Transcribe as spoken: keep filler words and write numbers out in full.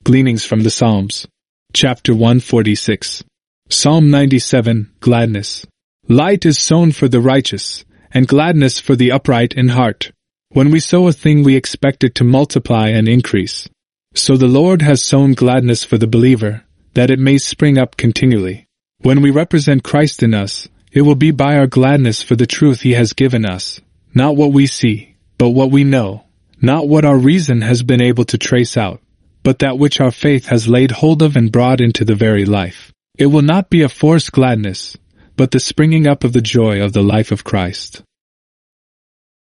Gleanings from the Psalms. Chapter one forty-six. Psalm ninety-seven, Gladness. Light is sown for the righteous, and gladness for the upright in heart. When we sow a thing we expect it to multiply and increase. So the Lord has sown gladness for the believer, that it may spring up continually. When we represent Christ in us, it will be by our gladness for the truth He has given us, not what we see, but what we know, not what our reason has been able to trace out, but that which our faith has laid hold of and brought into the very life. It will not be a forced gladness, but the springing up of the joy of the life of Christ.